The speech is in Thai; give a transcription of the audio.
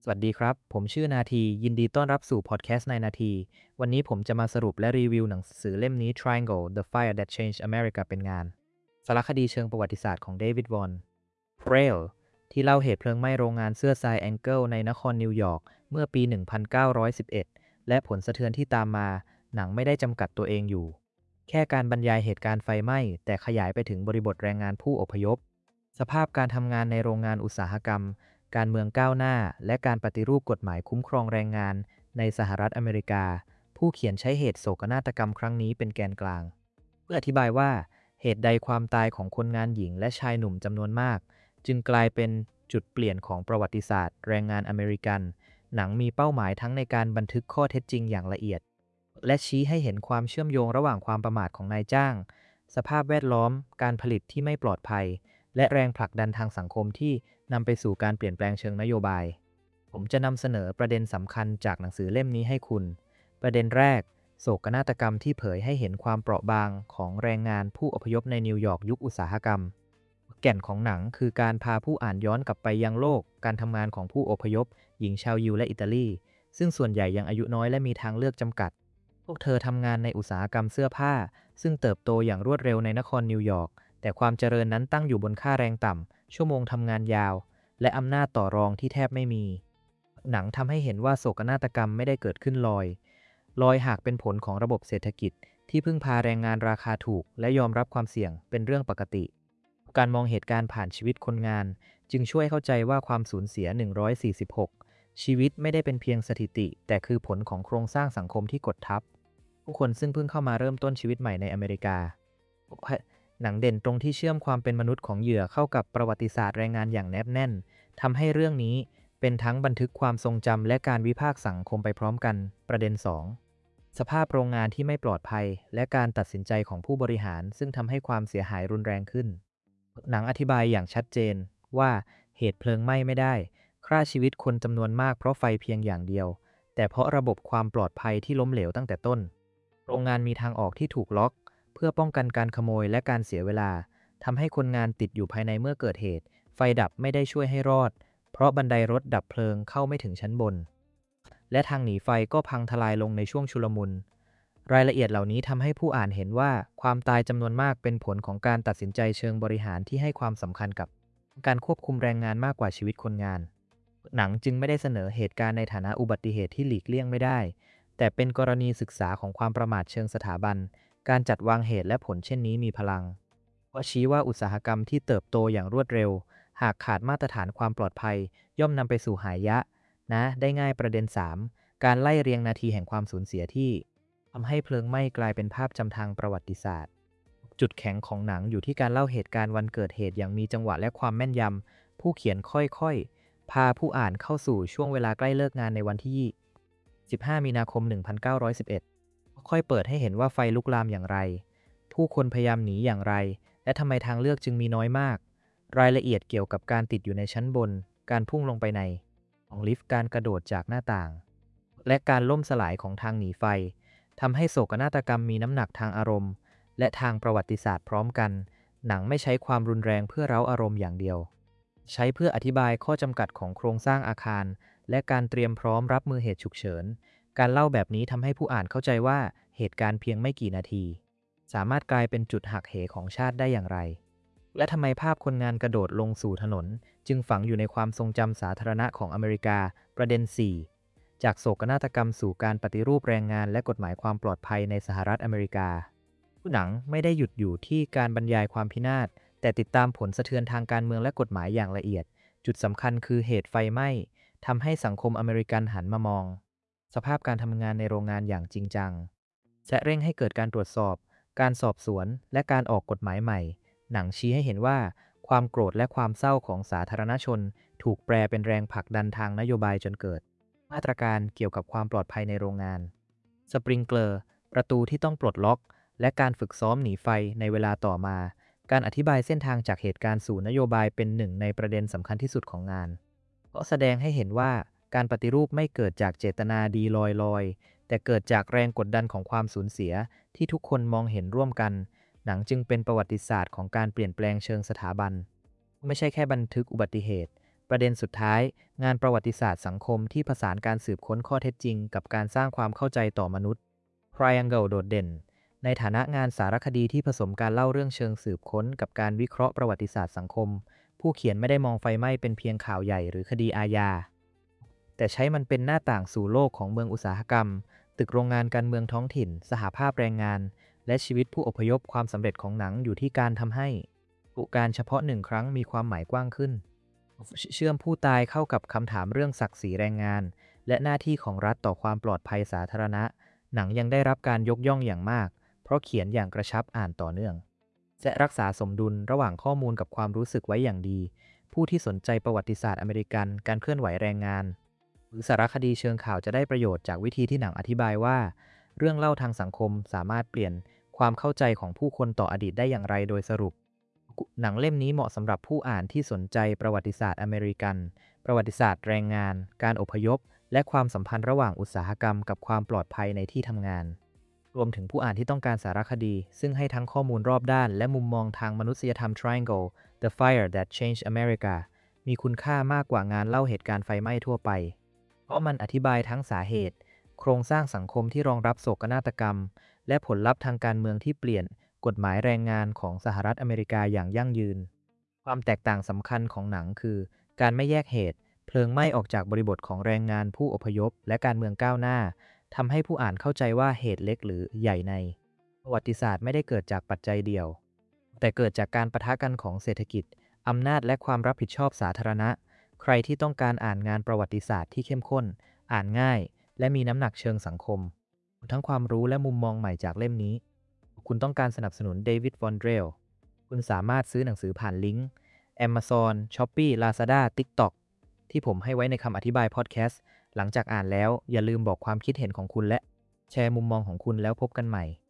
สวัสดีครับ ผมชื่อนาทียินดีต้อนรับสู่พอดแคสต์ในนาทีวันนี้ผมจะมาสรุปและรีวิวหนังสือเล่มนี้ Triangle: The Fire That Changed America เป็นงานสารคดีเชิงประวัติศาสตร์ของเดวิดวอนเพรลที่เล่าเหตุเพลิงไหม้โรงงานเสื้อทรายแองเกิลในนครนิวยอร์กเมื่อปี 1911 และผลสะเทือนที่ตามมาหนังไม่ได้จำกัดตัวเองอยู่แค่การบรรยายเหตุการณ์ไฟไหม้แต่ขยายไปถึงบริบทแรงงานผู้อพยพสภาพการทำงานในโรงงานอุตสาหกรรม การเมืองก้าวหน้าและการปฏิรูปกฎหมายคุ้มครองแรงงานในสหรัฐอเมริกาผู้เขียนใช้เหตุโศกนาฏกรรมครั้งนี้เป็นแกนกลางเพื่ออธิบายว่าเหตุใดความตายของคนงานหญิงและชายหนุ่มจำนวนมากจึงกลายเป็นจุดเปลี่ยนของประวัติศาสตร์แรงงานอเมริกันหนังมีเป้าหมายทั้งในการบันทึกข้อเท็จจริงอย่างละเอียดและชี้ให้เห็นความเชื่อมโยงระหว่างความประมาทของนายจ้างสภาพแวดล้อมการผลิตที่ไม่ปลอดภัยและแรงผลักดันทางสังคมที่ นำไปสู่การเปลี่ยนแปลงเชิงนโยบาย ผมจะนำเสนอประเด็นสำคัญจากหนังสือเล่มนี้ให้คุณ ประเด็นแรกโศกนาฏกรรมที่เผยให้เห็นความเปราะบางของแรงงานผู้อพยพในนิวยอร์กยุคอุตสาหกรรม แก่นของหนังคือการพาผู้อ่านย้อนกลับไปยังโลกการทำงานของผู้อพยพหญิงชาวยิวและอิตาลีซึ่งส่วนใหญ่ยังอายุน้อยและมีทางเลือกจำกัด พวกเธอทำงานในอุตสาหกรรมเสื้อผ้าซึ่งเติบโตอย่างรวดเร็วในนครนิวยอร์กแต่ความเจริญนั้นตั้งอยู่บนค่าแรงต่ำชั่วโมงทำงานยาว และอำนาจต่อรองที่แทบไม่มี หนังทำให้เห็นว่าโศกนาฏกรรมไม่ได้เกิดขึ้นลอยหากเป็นผลของระบบเศรษฐกิจที่พึ่งพาแรงงานราคาถูกและยอมรับความเสี่ยงเป็นเรื่องปกติ การมองเหตุการณ์ผ่านชีวิตคนงานจึงช่วยเข้าใจว่าความสูญเสีย 146 ชีวิตไม่ได้เป็นเพียงสถิติแต่คือผลของโครงสร้างสังคมที่กดทับผู้คนซึ่งเพิ่งเข้ามาเริ่มต้นชีวิตใหม่ในอเมริกา หนังเด่นตรงที่เชื่อมความเป็นมนุษย์ของเหยื่อเข้ากับประวัติศาสตร์แรงงานอย่างแนบแน่นทำให้เรื่องนี้เป็นทั้งบันทึกความทรงจำและการวิพากษ์สังคมไปพร้อมกันประเด็น2สภาพโรงงานที่ไม่ปลอดภัยและการตัดสินใจของผู้บริหารซึ่งทำให้ความเสียหายรุนแรงขึ้นหนังอธิบายอย่างชัดเจนว่าเหตุเพลิงไหม้ไม่ได้ฆ่าชีวิตคนจำนวนมากเพราะไฟเพียงอย่างเดียวแต่เพราะระบบความปลอดภัยที่ล้มเหลวตั้งแต่ต้นโรงงานมีทางออกที่ถูกล็อก เพื่อป้องกันการขโมยและการเสียเวลาทำให้คนงานติดอยู่ภายในเมื่อเกิดเหตุไฟดับไม่ได้ช่วยให้รอดเพราะบันไดรถดับเพลิงเข้าไม่ถึงชั้นบนและทางหนีไฟก็พังทลายลงในช่วงชุลมุนรายละเอียดเหล่านี้ทำให้ผู้อ่านเห็นว่าความตายจำนวนมากเป็นผลของการตัดสินใจเชิงบริหารที่ให้ความสำคัญกับการควบคุมแรงงานมากกว่าชีวิตคนงานหนังจึงไม่ได้เสนอเหตุการณ์ในฐานะอุบัติเหตุที่หลีกเลี่ยงไม่ได้แต่เป็นกรณีศึกษาของความประมาทเชิงสถาบัน การจัดวางเหตุและผลเช่นนี้มีพลังเพราะชี้ว่าอุตสาหกรรมที่เติบโตอย่างรวดเร็วหากขาดมาตรฐานความปลอดภัยย่อมนำไปสู่หายะได้ง่ายประเด็น3การไล่เรียงนาทีแห่งความสูญเสียที่ทำให้เพลิงไหม้กลายเป็นภาพจำทางประวัติศาสตร์จุดแข็งของหนังอยู่ที่การเล่าเหตุการณ์วันเกิดเหตุอย่างมีจังหวะและความแม่นยำผู้เขียนค่อยๆพาผู้อ่านเข้าสู่ช่วงเวลาใกล้เลิกงานในวันที่15มีนาคม1911 ค่อยเปิดให้เห็นว่าไฟลุกลามอย่างไร ผู้คนพยายามหนีอย่างไร และทำไมทางเลือกจึงมีน้อยมาก รายละเอียดเกี่ยวกับการติดอยู่ในชั้นบน การพุ่งลงไปในของลิฟต์การกระโดดจากหน้าต่าง และการล่มสลายของทางหนีไฟ ทำให้โศกนาฏกรรมมีน้ำหนักทางอารมณ์ และทางประวัติศาสตร์พร้อมกัน หนังไม่ใช้ความรุนแรงเพื่อเร้าอารมณ์อย่างเดียว ใช้เพื่ออธิบายข้อจำกัดของโครงสร้างอาคาร และการเตรียมพร้อมรับมือเหตุฉุกเฉิน การเล่าแบบนี้ทำให้ผู้อ่านเข้าใจว่าเหตุการณ์เพียงไม่กี่นาทีสามารถกลายเป็นจุดหักเหของชาติได้อย่างไรและทำไมภาพคนงานกระโดดลงสู่ถนนจึงฝังอยู่ในความทรงจำสาธารณะของอเมริกาประเด็น4จากโศกนาฏกรรมสู่การปฏิรูปแรงงานและกฎหมายความปลอดภัยในสหรัฐอเมริกาหนังไม่ได้หยุดอยู่ที่การบรรยายความพินาศแต่ติดตามผลสะเทือนทางการเมืองและกฎหมายอย่างละเอียดจุดสำคัญคือเหตุไฟไหม้ทำให้สังคมอเมริกันหันมามองสภาพการทำงานในโรงงานอย่างจริงจังและเร่งให้เกิดการตรวจสอบการสอบสวนและการออกกฎหมายใหม่หนังชี้ให้เห็นว่าความโกรธและความเศร้าของสาธารณชนถูกแปลเป็นแรงผลักดันทางนโยบายจนเกิดมาตรการเกี่ยวกับความปลอดภัยในโรงงานสปริงเกลอร์ประตูที่ต้องปลดล็อกและการฝึกซ้อมหนีไฟในเวลาต่อมาการอธิบายเส้นทางจากเหตุการณ์สู่นโยบายเป็นหนึ่งในประเด็นสำคัญที่สุดของงานเพราะแสดงให้เห็นว่าการปฏิรูปไม่เกิดจากเจตนาดีลอยๆแต่เกิดจากแรงกดดันของความสูญเสียที่ทุกคนมองเห็นร่วมกันหนังจึงเป็นประวัติศาสตร์ของการเปลี่ยนแปลงเชิงสถาบันไม่ใช่แค่บันทึกอุบัติเหตุประเด็นสุดท้ายงานประวัติศาสตร์สังคมที่ผสานการสืบค้นข้อเท็จจริงกับการสร้างความเข้าใจต่อมนุษย์ Triangle โดดเด่นในฐานะงานสารคดีที่ผสมการเล่าเรื่องเชิงสืบค้นกับการวิเคราะห์ประวัติศาสตร์สังคมผู้เขียนไม่ได้มองไฟไหม้เป็นเพียงข่าวใหญ่หรือคดีอาญาแต่ใช้มันเป็นหน้าต่างสู่โลกของเมืองอุตสาหกรรมตึกโรงงานการเมืองท้องถิ่นสหภาพแรงงานและชีวิตผู้อพยพความสำเร็จของหนังอยู่ที่การทำให้การเฉพาะหนึ่งครั้งมีความหมายกว้างขึ้นเชื่อมผู้ตายเข้ากับคำถามเรื่องศักดิ์ศรีแรงงานและหน้าที่ของรัฐต่อความปลอดภัยสาธารณะหนังยังได้รับการยกย่องอย่างมากเพราะเขียนอย่างกระชับอ่านต่อเนื่องและรักษาสมดุลระหว่างข้อมูลกับความรู้สึกไว้อย่างดีผู้ที่สนใจประวัติศาสตร์อเมริกันการเคลื่อนไหวแรงงานหรือสารคดีเชิงข่าวจะได้ประโยชน์จากวิธีที่หนังอธิบายว่าเรื่องเล่าทางสังคมสามารถเปลี่ยนความเข้าใจของผู้คนต่ออดีตได้อย่างไรโดยสรุปหนังเล่มนี้เหมาะสำหรับผู้อ่านที่สนใจประวัติศาสตร์อเมริกันประวัติศาสตร์แรงงานการอพยพและความสัมพันธ์ระหว่างอุตสาหกรรมกับความปลอดภัยในที่ทำงานรวมถึงผู้อ่านที่ต้องการสารคดีซึ่งให้ทั้งข้อมูลรอบด้านและมุมมองทางมนุษยธรรม Triangle The Fire That Changed America มีคุณค่ามากกว่างานเล่าเหตุการณ์ไฟไหม้ทั่วไปเพราะมันอธิบายทั้งสาเหตุโครงสร้างสังคมที่รองรับโศกนาฏกรรมและผลลัพธ์ทางการเมืองที่เปลี่ยนกฎหมายแรงงานของสหรัฐอเมริกาอย่างยั่งยืนความแตกต่างสำคัญของหนังคือการไม่แยกเหตุเพลิงไหม้ออกจากบริบทของแรงงานผู้อพยพและการเมืองก้าวหน้าทำให้ผู้อ่านเข้าใจว่าเหตุเล็กหรือใหญ่ในประวัติศาสตร์ไม่ได้เกิดจากปัจจัยเดียวแต่เกิดจากการปะทะกันของเศรษฐกิจอำนาจและความรับผิดชอบสาธารณะใครที่ต้องการอ่านงานประวัติศาสตร์ที่เข้มข้นอ่านง่ายและมีน้ำหนักเชิงสังคมทั้งความรู้และมุมมองใหม่จากเล่มนี้คุณต้องการสนับสนุนเดวิด วอนเดรลคุณสามารถซื้อหนังสือผ่านลิงก์ Amazon, Shopee, Lazada, TikTok ที่ผมให้ไว้ในคำอธิบายพอดแคสต์หลังจากอ่านแล้วอย่าลืมบอกความคิดเห็นของคุณและแชร์มุมมองของคุณแล้วพบกันใหม่